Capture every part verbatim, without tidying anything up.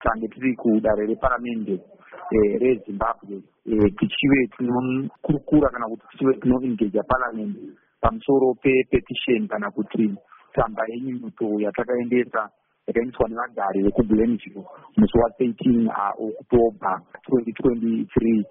tange tiri kudare reparamende reZimbabwe tichive tinokurukura kana kuti tichive tinoengeja parliament pamusoro pepetition kana kuti tsamba yenyunyuto yatakaendesa yakaendeswa nevagari vekublenville musi wa13 October twenty twenty-three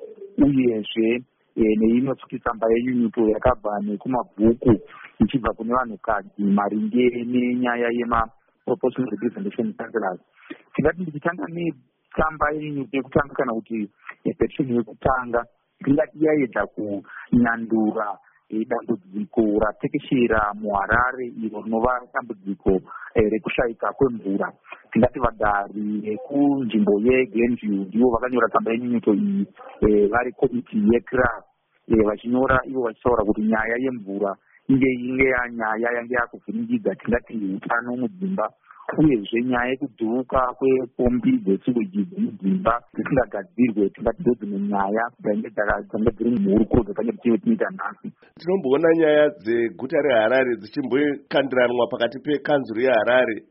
uyezve neimwe futi tsamba yenyunyuto yakabva nekumabhuku ichibva kune vanhukadzi maringe nenyaya yemaproportional representation councillors. Tingati ndichitanga netsamba yenyunyuto yekutanga kana kuti petition yekutanga tingati yaedza kunyandura dambudziko ratekeshera muHarare iro rinova dambudziko rekushayika kwemvura. Tingati vagari vekunzvimbo yeGlenview ndivo vakanyora tsamba yenyunyuto iyi vari komiti yeCRAF vachinyora ivo vachitaura kuti nyaya yemvura inge inge yanyaya yange yakuvhiringidza tingati utano mudzimba uyezve nyaya yekudhuruka kwepombi dzesiweji dzemudzimba dzisingagadzirwe tingati ndodzimwe nyaya dzange dzange dziri muhurukuro dzakange tichinge tinoita nhasi. Tinomboona nyaya dzeguta reHarare dzichimbokandiranwa pakati pekanzuru yeHarare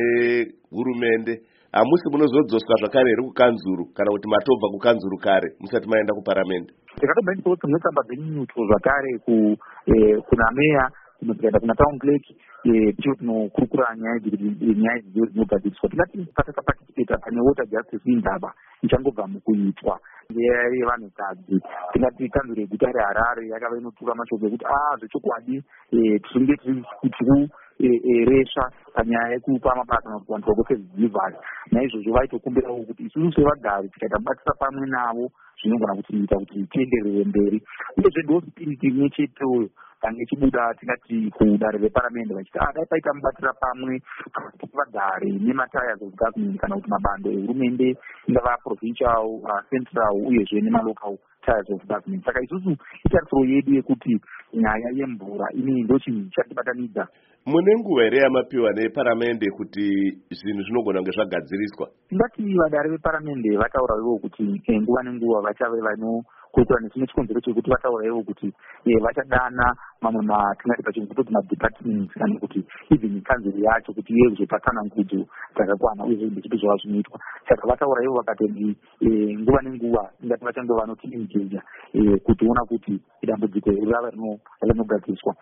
nehurumende. Hamusi munozodzoswa zvakare here kukanzuru kana kuti matobva kukanzuru kare musati maenda kuparamende? Tikatobva nditotsamwe tsamba dzenyunyuto zvakare kuna meya tinoenda kuna town clerk ticho tinokurukura nyaya nyaya idzo dzinogadziriswa. Tingati patakapatisipeta pane water justice indaba ichangobva mukuitwa yevanhukadzi. Tingati kanzuro yeguta reHarare yakava inotura mashoko ekuti a zvechokwadi tinge tiri resha panyaya yekupa mabasa kuvanhu vakosezvidzivhari. Naizvozvo vaitokumbirawo kuti isusu sevagari tikaita mubatsira pamwe navo zvinogona kutiita kuti tienderere mberi. Uyezve ndo spiriti imwe cheteyo kange ichibuda tingati kudare reparamende vachiti a dai paita mubatsira pamwe vagari nematires of government kana kuti mabando ehurumende ingava provincial central uyezve nemalocal tires of government. Saka isusu itarisiro yedu yekuti nyaya yemvura ini ndo chinhu chatibatanidza. Mune nguva here yamapiwa neparamende kuti zvinhu zvinogona kunge zvagadziriswa? Tingati vadare veparamende vataura ivo kuti nguva nenguva vachave vanokurukura nesimwe chikonzero chekuti vataura ivo kuti vachadana mamwe matingati pachirungu toti madepartments kana kuti even kanzuro yacho kuti iye patsanangudzo dzakakwana uye ndechiti zvava zvinoitwa. Saka vataura ivo vakati nguva nenguva tingati vachange vanotiengeja kutiona kuti dambudziko rava rinogadziriswa.